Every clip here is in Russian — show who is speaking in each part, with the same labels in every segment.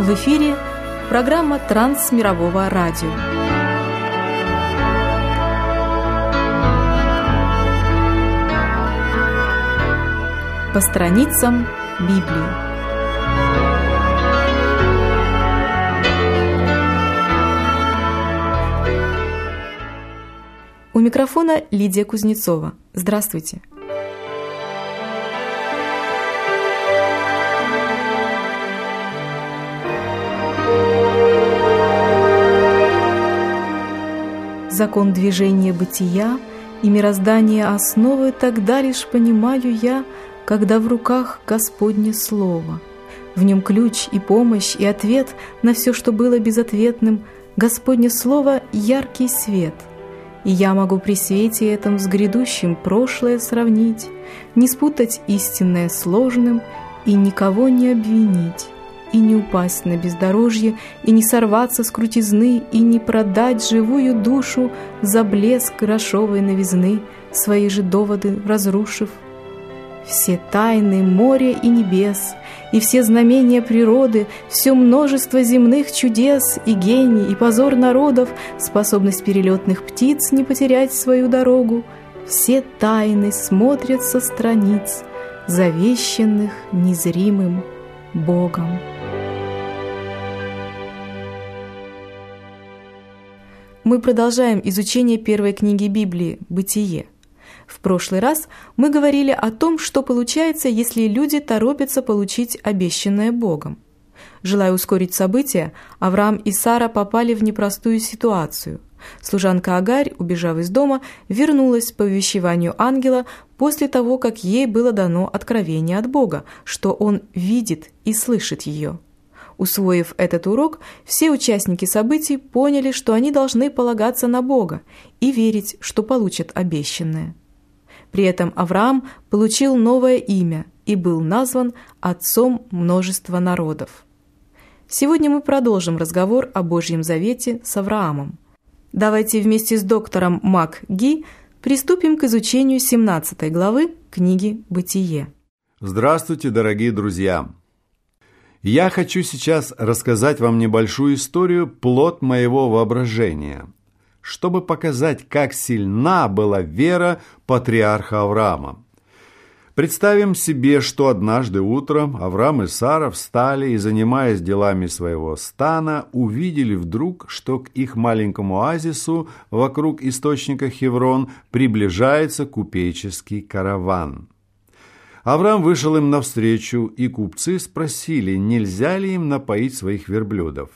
Speaker 1: В эфире программа Трансмирового радио. По страницам Библии. У микрофона Лидия Кузнецова. Здравствуйте. Закон движения бытия и мироздания основы тогда лишь понимаю я, когда в руках Господне Слово. В нем ключ и помощь, и ответ на все, что было безответным. Господне Слово — яркий свет. И я могу при свете этом с грядущим прошлое сравнить, не спутать истинное сложным и никого не обвинить, и не упасть на бездорожье, и не сорваться с крутизны, и не продать живую душу за блеск грошовой новизны, свои же доводы разрушив. Все тайны моря и небес, и все знамения природы, все множество земных чудес, и гений, и позор народов, способность перелетных птиц не потерять свою дорогу, все тайны смотрят со страниц, завещанных незримым Богом. Мы продолжаем изучение первой книги Библии «Бытие». В прошлый раз мы говорили о том, что получается, если люди торопятся получить обещанное Богом. Желая ускорить события, Авраам и Сара попали в непростую ситуацию. Служанка Агарь, убежав из дома, вернулась по увещеванию ангела после того, как ей было дано откровение от Бога, что он видит и слышит ее. Усвоив этот урок, все участники событий поняли, что они должны полагаться на Бога и верить, что получат обещанное. При этом Авраам получил новое имя и был назван отцом множества народов. Сегодня мы продолжим разговор о Божьем Завете с Авраамом. Давайте вместе с доктором МакГи приступим к изучению 17 главы книги «Бытие».
Speaker 2: Здравствуйте, дорогие друзья! Я хочу сейчас рассказать вам небольшую историю, плод моего воображения, чтобы показать, как сильна была вера патриарха Авраама. Представим себе, что однажды утром Авраам и Сара встали и, занимаясь делами своего стана, увидели вдруг, что к их маленькому оазису вокруг источника Хеврон приближается купеческий караван. Авраам вышел им навстречу, и купцы спросили, нельзя ли им напоить своих верблюдов.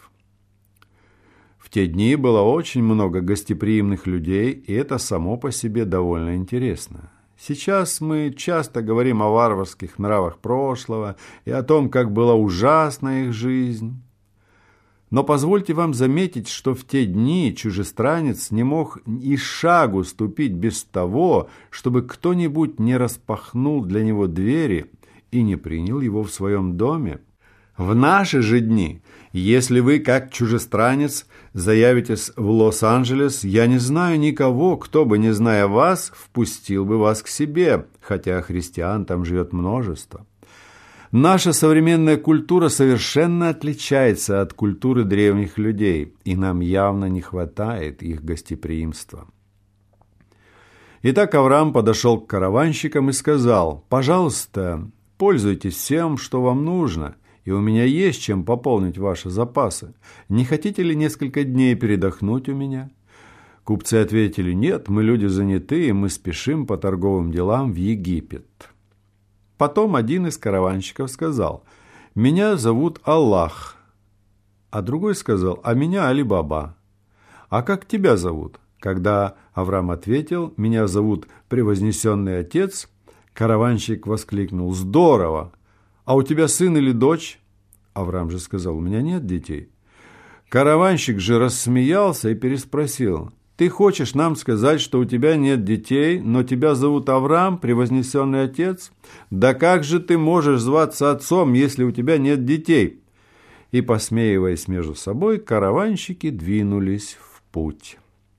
Speaker 2: В те дни было очень много гостеприимных людей, и это само по себе довольно интересно. Сейчас мы часто говорим о варварских нравах прошлого и о том, как была ужасна их жизнь. Но позвольте вам заметить, что в те дни чужестранец не мог и шагу ступить без того, чтобы кто-нибудь не распахнул для него двери и не принял его в своем доме. В наши же дни, если вы, как чужестранец, заявитесь в Лос-Анджелес, я не знаю никого, кто бы, не зная вас, впустил бы вас к себе, хотя христиан там живет множество. Наша современная культура совершенно отличается от культуры древних людей, и нам явно не хватает их гостеприимства. Итак, Авраам подошел к караванщикам и сказал: «Пожалуйста, пользуйтесь всем, что вам нужно, и у меня есть чем пополнить ваши запасы. Не хотите ли несколько дней передохнуть у меня?» Купцы ответили: «Нет, мы люди занятые, мы спешим по торговым делам в Египет». Потом один из караванщиков сказал: «Меня зовут Аллах». А другой сказал: «А меня Али-Баба». «А как тебя зовут?» Когда Авраам ответил: «Меня зовут Превознесенный Отец», караванщик воскликнул: «Здорово! А у тебя сын или дочь?» Авраам же сказал: «У меня нет детей». Караванщик же рассмеялся и переспросил: «Ты хочешь нам сказать, что у тебя нет детей, но тебя зовут Авраам, Превознесенный Отец? Да как же ты можешь зваться отцом, если у тебя нет детей?» И, посмеиваясь между собой, караванщики двинулись в путь.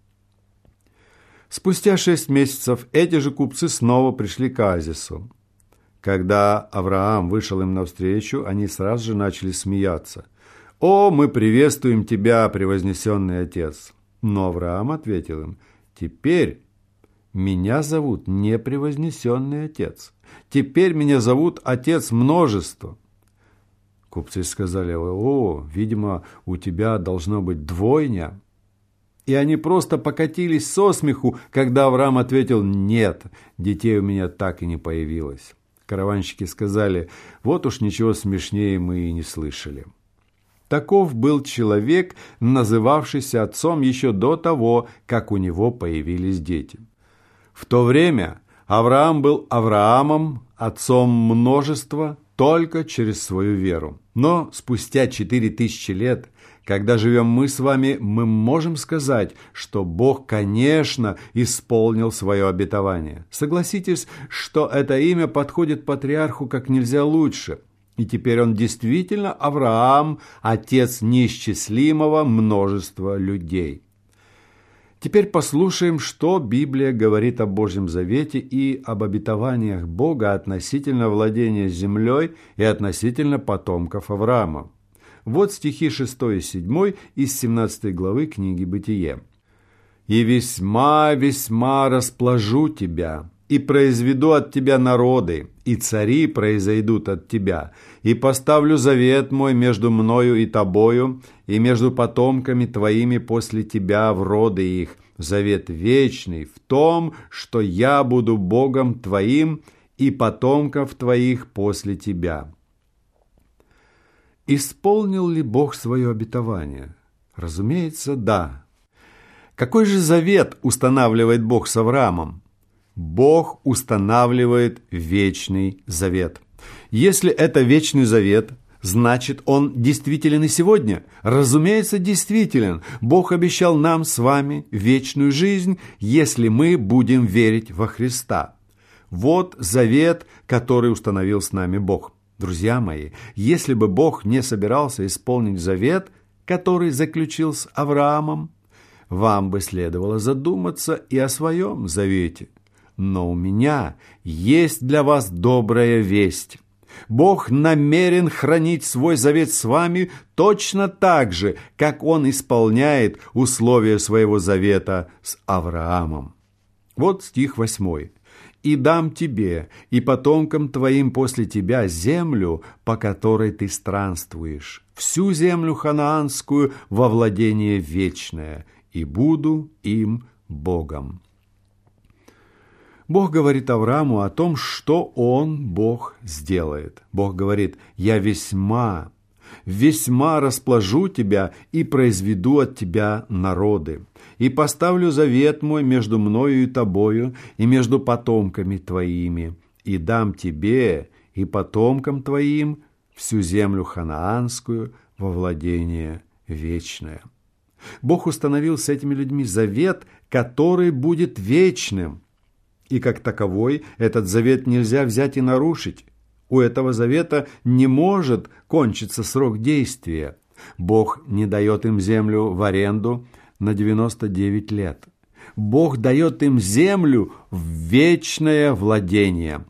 Speaker 2: Спустя 6 месяцев эти же купцы снова пришли к оазису. Когда Авраам вышел им навстречу, они сразу же начали смеяться. «О, мы приветствуем тебя, превознесенный отец!» Но Авраам ответил им: «Теперь меня зовут не превознесенный отец. Теперь меня зовут отец множества». Купцы сказали: «О, видимо, у тебя должно быть двойня». И они просто покатились со смеху, когда Авраам ответил: «Нет, детей у меня так и не появилось». Караванщики сказали: «Вот уж ничего смешнее мы и не слышали». Таков был человек, называвшийся отцом еще до того, как у него появились дети. В то время Авраам был Авраамом, отцом множества, только через свою веру. Но спустя 4000 лет, когда живем мы с вами, мы можем сказать, что Бог, конечно, исполнил свое обетование. Согласитесь, что это имя подходит патриарху как нельзя лучше. И теперь он действительно Авраам, отец неисчислимого множества людей. Теперь послушаем, что Библия говорит о Божьем Завете и об обетованиях Бога относительно владения землей и относительно потомков Авраама. Вот стихи 6 и 7 из 17 главы книги «Бытие». «И весьма, весьма расплажу тебя, и произведу от тебя народы, и цари произойдут от тебя, и поставлю завет мой между мною и тобою, и между потомками твоими после тебя в роды их, завет вечный в том, что я буду Богом твоим и потомков твоих после тебя». Исполнил ли Бог свое обетование? Разумеется, да. Какой же завет устанавливает Бог с Авраамом? Бог устанавливает вечный завет. Если это вечный завет, значит, он действителен и сегодня. Разумеется, действителен. Бог обещал нам с вами вечную жизнь, если мы будем верить во Христа. Вот завет, который установил с нами Бог. Друзья мои, если бы Бог не собирался исполнить завет, который заключил с Авраамом, вам бы следовало задуматься и о своем завете. Но у меня есть для вас добрая весть. Бог намерен хранить свой завет с вами точно так же, как Он исполняет условия своего завета с Авраамом. Вот стих 8. «И дам тебе и потомкам твоим после тебя землю, по которой ты странствуешь, всю землю ханаанскую во владение вечное, и буду им Богом». Бог говорит Аврааму о том, что Он, Бог, сделает. Бог говорит: «Я весьма, весьма расплажу тебя и произведу от тебя народы, и поставлю завет мой между мною и тобою, и между потомками твоими, и дам тебе и потомкам твоим всю землю ханаанскую во владение вечное». Бог установил с этими людьми завет, который будет вечным. И как таковой этот завет нельзя взять и нарушить. У этого завета не может кончиться срок действия. Бог не дает им землю в аренду на 99 лет. Бог дает им землю в вечное владение.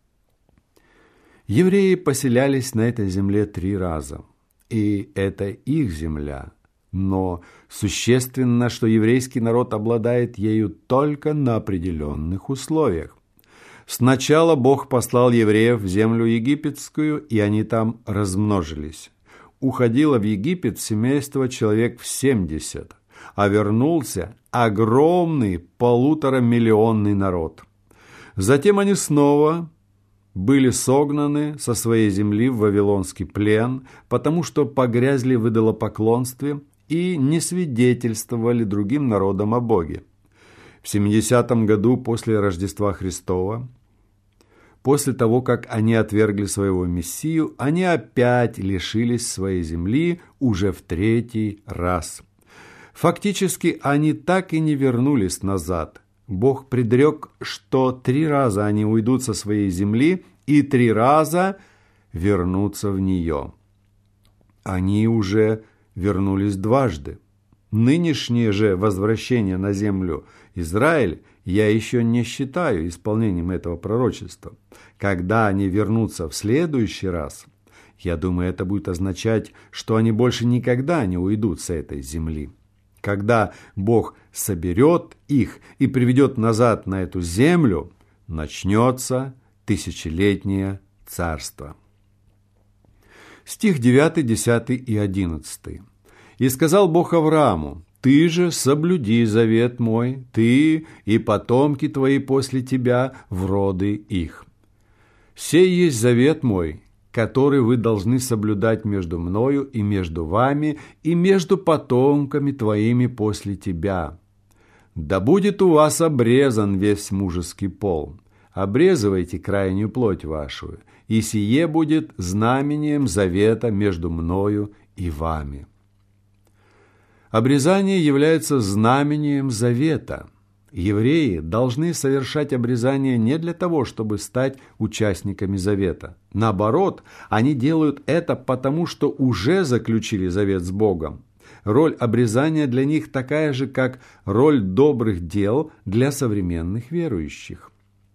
Speaker 2: Евреи поселялись на этой земле 3 раза. И это их земля. Но существенно, что еврейский народ обладает ею только на определенных условиях. Сначала Бог послал евреев в землю египетскую, и они там размножились. Уходило в Египет семейство человек в 70, а вернулся огромный 1,5-миллионный народ. Затем они снова были согнаны со своей земли в вавилонский плен, потому что погрязли в идолопоклонстве и не свидетельствовали другим народам о Боге. В 70-м году после Рождества Христова, после того, как они отвергли своего Мессию, они опять лишились своей земли уже в 3-й раз. Фактически, они так и не вернулись назад. Бог предрек, что 3 раза они уйдут со своей земли и 3 раза вернутся в нее. Они уже вернулись дважды. Нынешнее же возвращение на землю Израиль я еще не считаю исполнением этого пророчества. Когда они вернутся в следующий раз, Я думаю, это будет означать, что они больше никогда не уйдут с этой земли. Когда Бог соберет их и приведет назад на эту землю, начнется тысячелетнее царство. Стих 9, 10 и 11. «И сказал Бог Аврааму: Ты же соблюди завет мой, ты и потомки твои после тебя в роды их. Сей есть завет мой, который вы должны соблюдать между мною и между вами, и между потомками твоими после тебя. Да будет у вас обрезан весь мужеский пол. Обрезывайте крайнюю плоть вашу, и сие будет знамением завета между мною и вами». Обрезание является знамением завета. Евреи должны совершать обрезание не для того, чтобы стать участниками завета. Наоборот, они делают это потому, что уже заключили завет с Богом. Роль обрезания для них такая же, как роль добрых дел для современных верующих.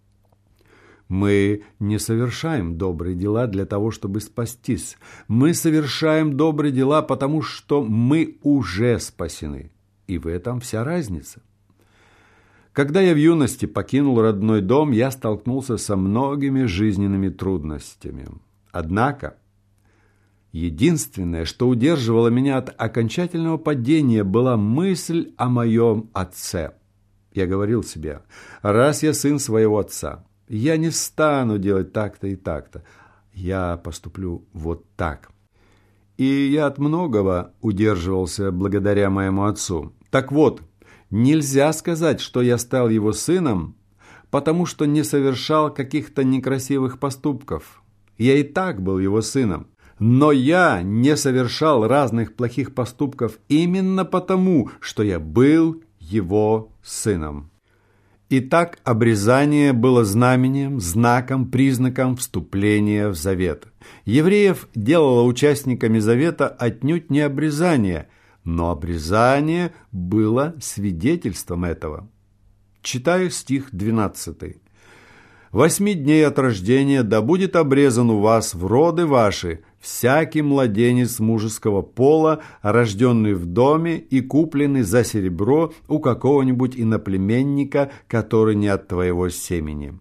Speaker 2: Мы не совершаем добрые дела для того, чтобы спастись. Мы совершаем добрые дела, потому что мы уже спасены. И в этом вся разница. Когда я в юности покинул родной дом, я столкнулся со многими жизненными трудностями. Однако, единственное, что удерживало меня от окончательного падения, была мысль о моем отце. Я говорил себе: раз я сын своего отца, я не стану делать так-то и так-то. Я поступлю вот так. И я от многого удерживался благодаря моему отцу. Так вот, нельзя сказать, что я стал его сыном, потому что не совершал каких-то некрасивых поступков. Я и так был его сыном. Но я не совершал разных плохих поступков именно потому, что я был его сыном. Итак, обрезание было знамением, знаком, признаком вступления в завет. Евреев делало участниками завета отнюдь не обрезание, но обрезание было свидетельством этого. Читаю стих 12. «8 дней от рождения да будет обрезан у вас в роды ваши всякий младенец мужеского пола, рожденный в доме и купленный за серебро у какого-нибудь иноплеменника, который не от твоего семени».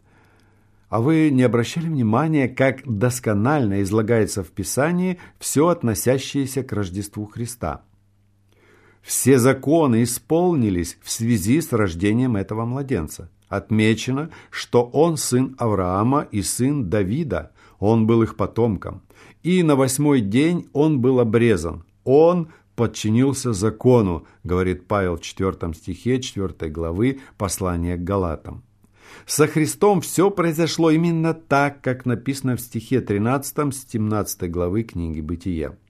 Speaker 2: А вы не обращали внимания, как досконально излагается в Писании все, относящееся к Рождеству Христа? Все законы исполнились в связи с рождением этого младенца. Отмечено, что он сын Авраама и сын Давида, он был их потомком. И на 8-й день он был обрезан. Он подчинился закону, говорит Павел в 4 стихе 4 главы послания к Галатам. Со Христом все произошло именно так, как написано в стихе 13 17 главы книги Бытия.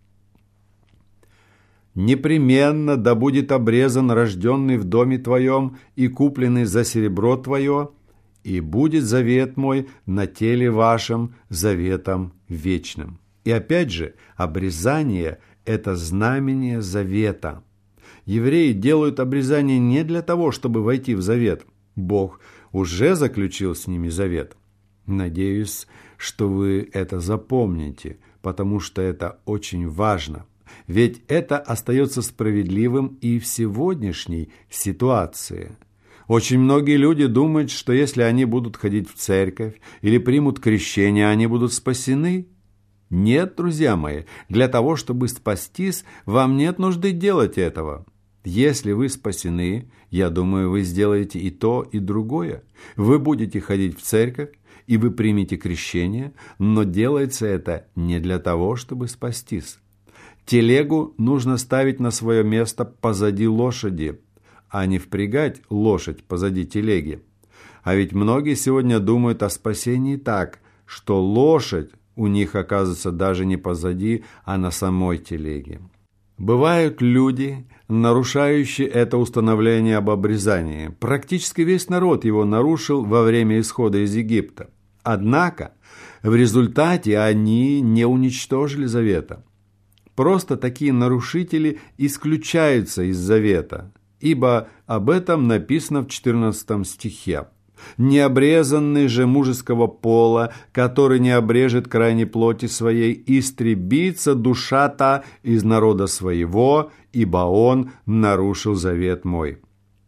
Speaker 2: «Непременно да будет обрезан рожденный в доме твоем и купленный за серебро твое, и будет завет мой на теле вашем заветом вечным». И опять же, обрезание – это знамение завета. Евреи делают обрезание не для того, чтобы войти в завет. Бог уже заключил с ними завет. Надеюсь, что вы это запомните, потому что это очень важно. Ведь это остается справедливым и в сегодняшней ситуации. Очень многие люди думают, что если они будут ходить в церковь или примут крещение, они будут спасены. Нет, друзья мои, для того, чтобы спастись, вам нет нужды делать этого. Если вы спасены, я думаю, вы сделаете и то, и другое. Вы будете ходить в церковь, и вы примете крещение, но делается это не для того, чтобы спастись. Телегу нужно ставить на свое место позади лошади, а не впрягать лошадь позади телеги. А ведь многие сегодня думают о спасении так, что лошадь у них оказывается даже не позади, а на самой телеге. Бывают люди, нарушающие это установление об обрезании. Практически весь народ его нарушил во время исхода из Египта. Однако в результате они не уничтожили завета. Просто такие нарушители исключаются из завета, ибо об этом написано в 14 стихе. Необрезанный же мужеского пола, который не обрежет крайней плоти своей, истребится душа та из народа своего, ибо он нарушил завет мой».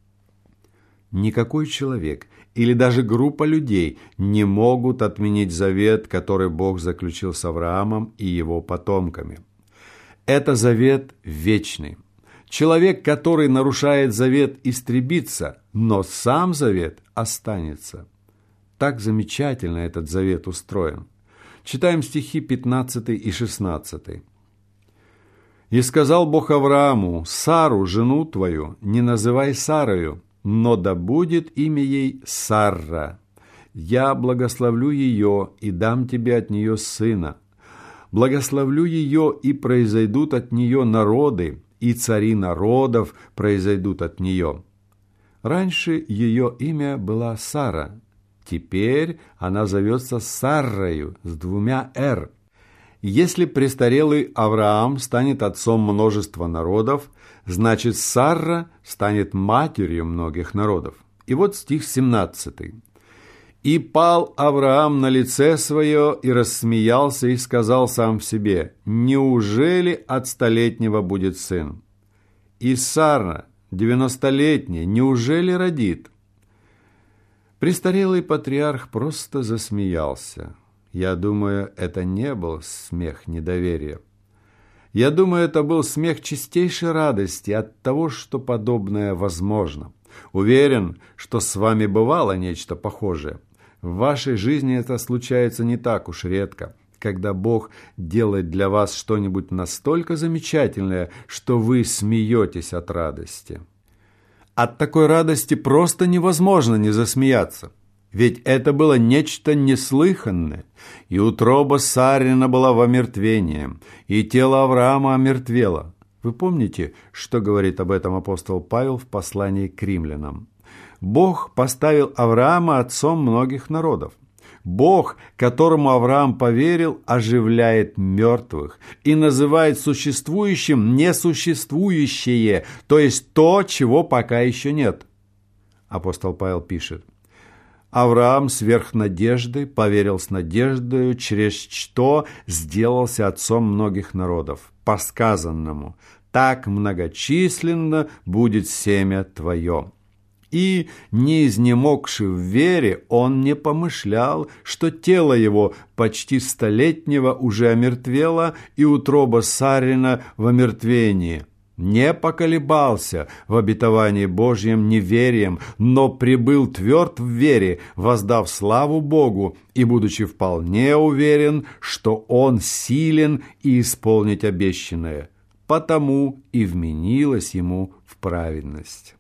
Speaker 2: Никакой человек или даже группа людей не могут отменить завет, который Бог заключил с Авраамом и его потомками. Это завет вечный. Человек, который нарушает завет, истребится, но сам завет останется. Так замечательно этот завет устроен. Читаем стихи 15 и 16. «И сказал Бог Аврааму: Сару, жену твою, не называй Сарою, но да будет имя ей Сарра. Я благословлю ее и дам тебе от нее сына. Благословлю ее, и произойдут от нее народы, и цари народов произойдут от нее». Раньше ее имя было Сара, теперь она зовется Саррою с двумя «р». Если престарелый Авраам станет отцом множества народов, значит Сарра станет матерью многих народов. И вот стих 17. «И пал Авраам на лице свое, и рассмеялся, и сказал сам в себе: неужели от столетнего будет сын? И Сара, 90-летняя, неужели родит?» Престарелый патриарх просто засмеялся. Я думаю, это не был смех недоверия. Я думаю, это был смех чистейшей радости от того, что подобное возможно. Уверен, что с вами бывало нечто похожее. В вашей жизни это случается не так уж редко, когда Бог делает для вас что-нибудь настолько замечательное, что вы смеетесь от радости. От такой радости просто невозможно не засмеяться. Ведь это было нечто неслыханное, и утроба Сарина была в омертвении, и тело Авраама омертвело. Вы помните, что говорит об этом апостол Павел в послании к римлянам? Бог поставил Авраама отцом многих народов. Бог, которому Авраам поверил, оживляет мертвых и называет существующим несуществующее, то есть то, чего пока еще нет. Апостол Павел пишет: «Авраам сверх надежды поверил с надеждою, через что сделался отцом многих народов, по сказанному: так многочисленно будет семя твое. И, не изнемогши в вере, он не помышлял, что тело его почти столетнего уже омертвело, и утроба Сарина в омертвении. Не поколебался в обетовании Божьем неверием, но пребыл тверд в вере, воздав славу Богу, и будучи вполне уверен, что он силен и исполнить обещанное, потому и вменилось ему в праведность».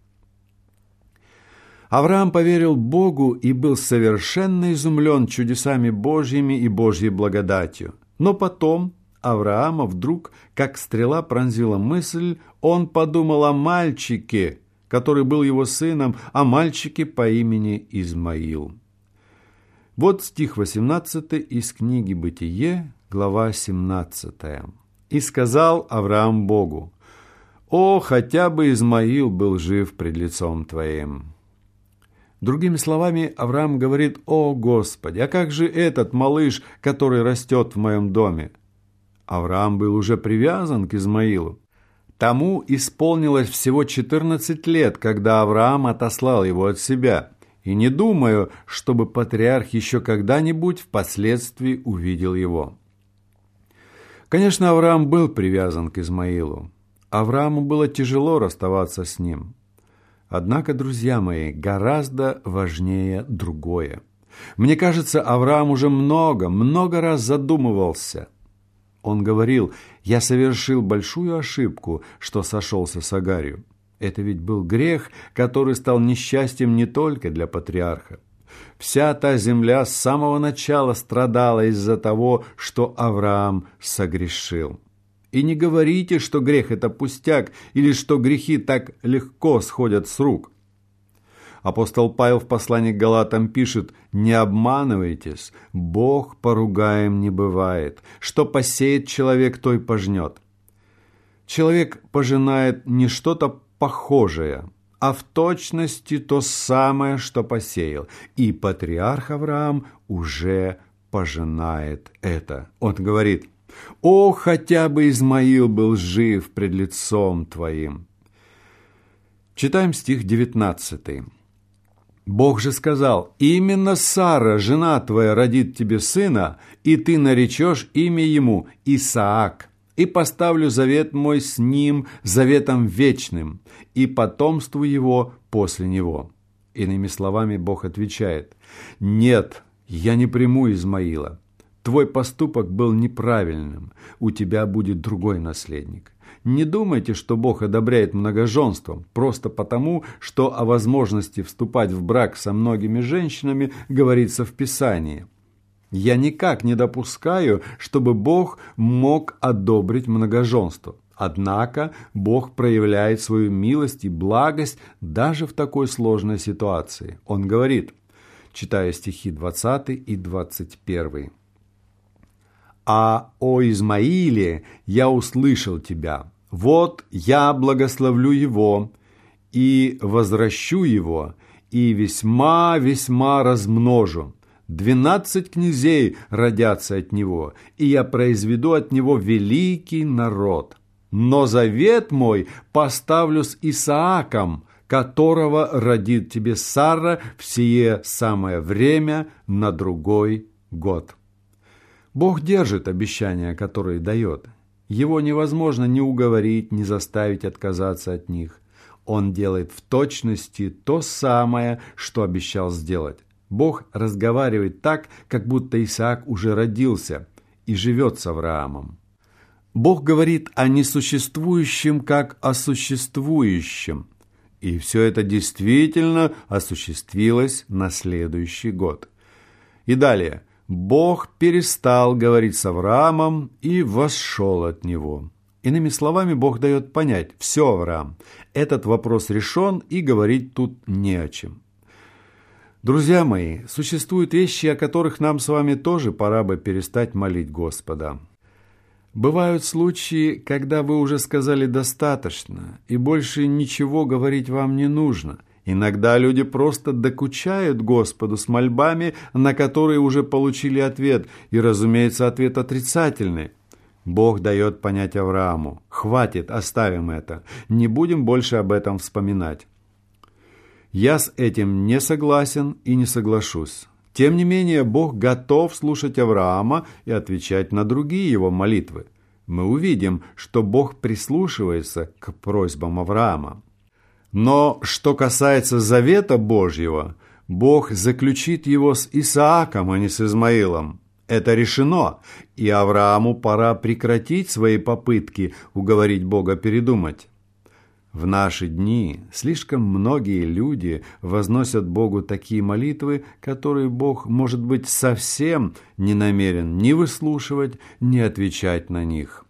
Speaker 2: Авраам поверил Богу и был совершенно изумлен чудесами Божьими и Божьей благодатью. Но потом Авраама вдруг, как стрела, пронзила мысль, он подумал о мальчике, который был его сыном, о мальчике по имени Измаил. Вот стих 18 из книги «Бытие», глава 17. «И сказал Авраам Богу: о, хотя бы Измаил был жив пред лицом Твоим». Другими словами, Авраам говорит: «О, Господи, а как же этот малыш, который растет в моем доме?» Авраам был уже привязан к Измаилу. Тому исполнилось всего 14 лет, когда Авраам отослал его от себя, и не думаю, чтобы патриарх еще когда-нибудь впоследствии увидел его. Конечно, Авраам был привязан к Измаилу. Аврааму было тяжело расставаться с ним. Однако, друзья мои, гораздо важнее другое. Мне кажется, Авраам уже много раз задумывался. Он говорил: «Я совершил большую ошибку, что сошелся с Агарью». Это ведь был грех, который стал несчастьем не только для патриарха. Вся та земля с самого начала страдала из-за того, что Авраам согрешил. И не говорите, что грех – это пустяк, или что грехи так легко сходят с рук. Апостол Павел в послании к Галатам пишет: «Не обманывайтесь, Бог поругаем не бывает. Что посеет человек, то и пожнет». Человек пожинает не что-то похожее, а в точности то самое, что посеял. И патриарх Авраам уже пожинает это. Он говорит: «О, хотя бы Измаил был жив пред лицом Твоим». Читаем стих 19. «Бог же сказал: именно Сара, жена твоя, родит тебе сына, и ты наречешь имя ему Исаак, и поставлю завет мой с ним, заветом вечным, и потомству его после него». Иными словами, Бог отвечает: «Нет, я не приму Измаила. Твой поступок был неправильным, у тебя будет другой наследник». Не думайте, что Бог одобряет многоженство просто потому, что о возможности вступать в брак со многими женщинами говорится в Писании. Я никак не допускаю, чтобы Бог мог одобрить многоженство. Однако Бог проявляет свою милость и благость даже в такой сложной ситуации. Он говорит, читая стихи 20 и 21. «А о Измаиле я услышал тебя. Вот я благословлю его и возвращу его, и весьма-весьма размножу. 12 князей родятся от него, и я произведу от него великий народ. Но завет мой поставлю с Исааком, которого родит тебе Сара в сие самое время на другой год». Бог держит обещания, которые дает. Его невозможно ни уговорить, ни заставить отказаться от них. Он делает в точности то самое, что обещал сделать. Бог разговаривает так, как будто Исаак уже родился и живет с Авраамом. Бог говорит о несуществующем, как о существующем. И все это действительно осуществилось на следующий год. И далее. Бог перестал говорить с Авраамом и восшел от него. Иными словами, Бог дает понять: все, Авраам, этот вопрос решен, и говорить тут не о чем. Друзья мои, существуют вещи, о которых нам с вами тоже пора бы перестать молить Господа. Бывают случаи, когда вы уже сказали достаточно, и больше ничего говорить вам не нужно. Иногда люди просто докучают Господу с мольбами, на которые уже получили ответ, и, разумеется, ответ отрицательный. Бог дает понять Аврааму: «Хватит, оставим это, не будем больше об этом вспоминать». Я с этим не согласен и не соглашусь. Тем не менее, Бог готов слушать Авраама и отвечать на другие его молитвы. Мы увидим, что Бог прислушивается к просьбам Авраама. Но что касается завета Божьего, Бог заключит его с Исааком, а не с Измаилом. Это решено, и Аврааму пора прекратить свои попытки уговорить Бога передумать. В наши дни слишком многие люди возносят Богу такие молитвы, которые Бог, может быть, совсем не намерен ни выслушивать, ни отвечать на них.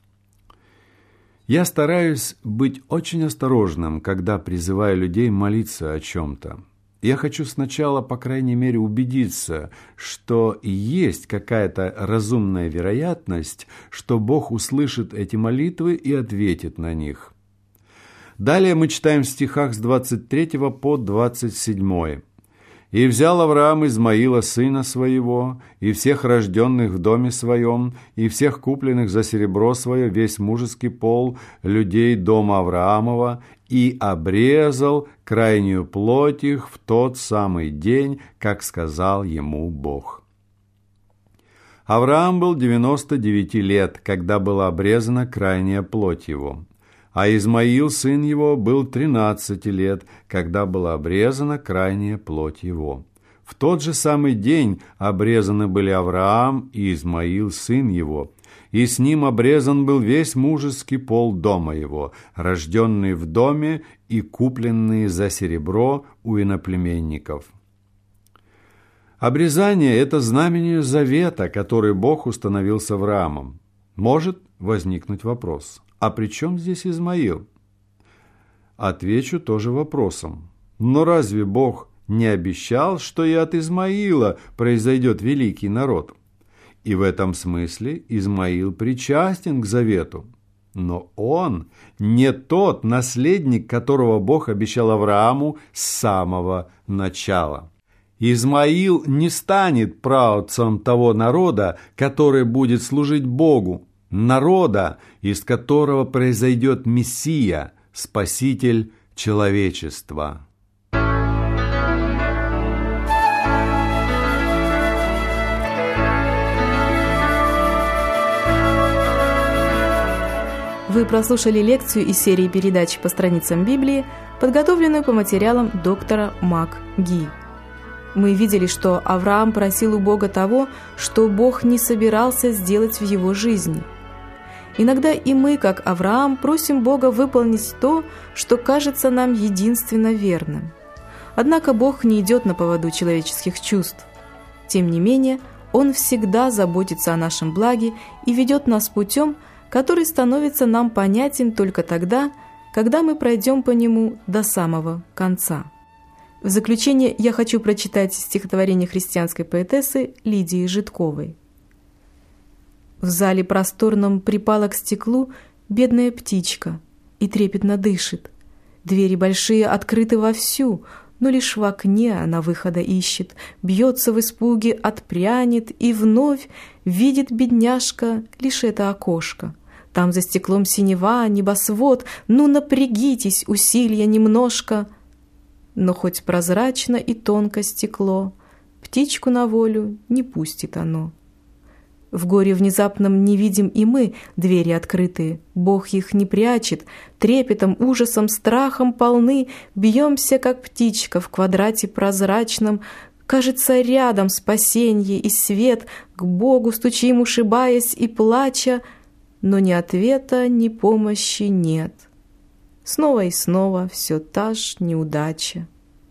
Speaker 2: Я стараюсь быть очень осторожным, когда призываю людей молиться о чем-то. Я хочу сначала, по крайней мере, убедиться, что есть какая-то разумная вероятность, что Бог услышит эти молитвы и ответит на них. Далее мы читаем в стихах с 23 по 27. «И взял Авраам Измаила, сына своего, и всех рожденных в доме своем, и всех купленных за серебро свое, весь мужеский пол людей дома Авраамова, и обрезал крайнюю плоть их в тот самый день, как сказал ему Бог». Авраам был 99 лет, когда была обрезана крайняя плоть его. А Измаил, сын его, был 13 лет, когда была обрезана крайняя плоть его. В тот же самый день обрезаны были Авраам и Измаил, сын его, и с ним обрезан был весь мужеский пол дома его, рожденный в доме и купленные за серебро у иноплеменников. Обрезание – это знамение завета, который Бог установил с Авраамом. Может возникнуть вопрос: а при чем здесь Измаил? Отвечу тоже вопросом. Но разве Бог не обещал, что и от Измаила произойдет великий народ? И в этом смысле Измаил причастен к завету. но он не тот наследник, которого Бог обещал Аврааму с самого начала. Измаил не станет праотцом того народа, который будет служить Богу, народа, из которого произойдет Мессия, Спаситель человечества.
Speaker 1: Вы прослушали лекцию из серии передач по страницам Библии, подготовленную по материалам доктора МакГи. Мы видели, что Авраам просил у Бога того, что Бог не собирался сделать в его жизни. Иногда и мы, как Авраам, просим Бога выполнить то, что кажется нам единственно верным. Однако Бог не идет на поводу человеческих чувств. Тем не менее, Он всегда заботится о нашем благе и ведет нас путем, который становится нам понятен только тогда, когда мы пройдем по нему до самого конца. В заключение я хочу прочитать стихотворение христианской поэтессы Лидии Житковой. В зале просторном припала к стеклу бедная птичка и трепетно дышит. Двери большие открыты вовсю, но лишь в окне она выхода ищет, бьется в испуге, отпрянет и вновь видит бедняжка лишь это окошко. Там за стеклом синева, небосвод, ну напрягитесь, усилия немножко. Но хоть прозрачно и тонко стекло, птичку на волю не пустит оно. В горе внезапном не видим и мы двери открытые, Бог их не прячет, трепетом, ужасом, страхом полны, бьемся, как птичка в квадрате прозрачном, кажется, рядом спасенье и свет, к Богу стучим, ушибаясь и плача, но ни ответа, ни помощи нет. Снова и снова все та ж неудача.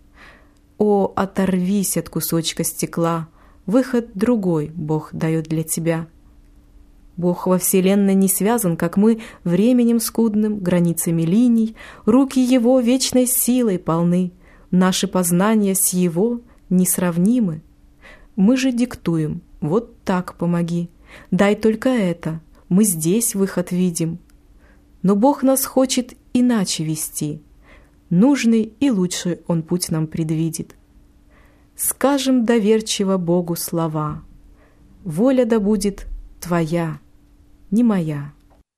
Speaker 1: О, оторвись от кусочка стекла, выход другой Бог дает для тебя. Бог во вселенной не связан, как мы, временем скудным, границами линий, руки Его вечной силой полны, наши познания с Его несравнимы. Мы же диктуем, вот так помоги, дай только это, мы здесь выход видим. Но Бог нас хочет иначе вести, нужный и лучший Он путь нам предвидит. Скажем доверчиво Богу слова: воля да будет Твоя, не моя.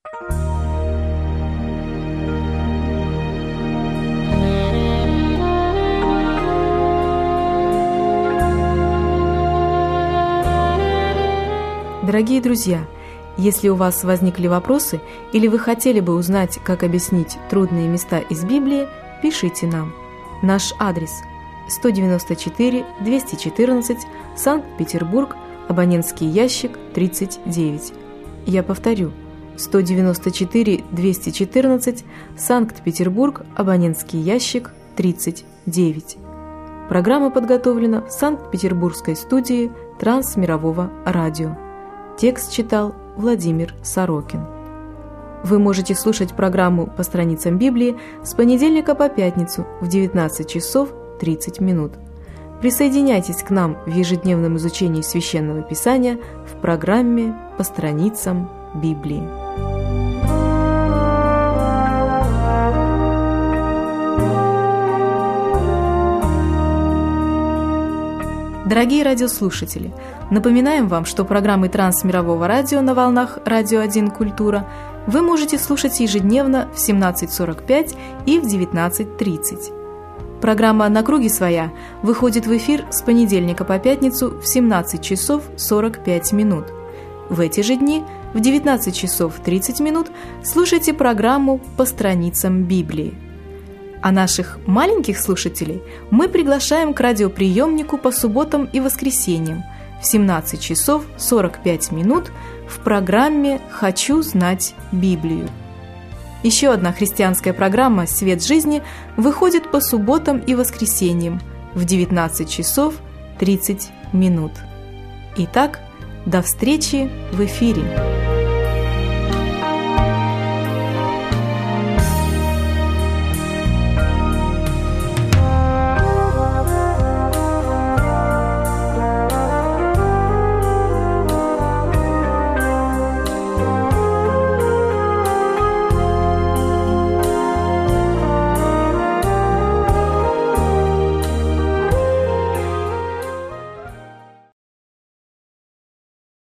Speaker 1: Дорогие друзья, если у вас возникли вопросы или вы хотели бы узнать, как объяснить трудные места из Библии, пишите нам. Наш адрес: 194 214, Санкт-Петербург, абонентский ящик 39. Я повторю: 194 214, Санкт-Петербург, абонентский ящик 39. Программа подготовлена в Санкт-Петербургской студии Трансмирового радио. Текст читал Владимир Сорокин. Вы можете слушать программу по страницам Библии с понедельника по пятницу в 19 часов 30 минут. Присоединяйтесь к нам в ежедневном изучении Священного Писания в программе «По страницам Библии». Дорогие радиослушатели, напоминаем вам, что программы Трансмирового радио на волнах «Радио 1 Культура» вы можете слушать ежедневно в 17:45 и в 19:30. Программа «На круге своя» выходит в эфир с понедельника по пятницу в 17 часов 45 минут. В эти же дни в 19 часов 30 минут слушайте программу «По страницам Библии». А наших маленьких слушателей мы приглашаем к радиоприемнику по субботам и воскресеньям в 17 часов 45 минут в программе «Хочу знать Библию». Еще одна христианская программа «Свет жизни» выходит по субботам и воскресеньям в 19 часов 30 минут. Итак, до встречи в эфире!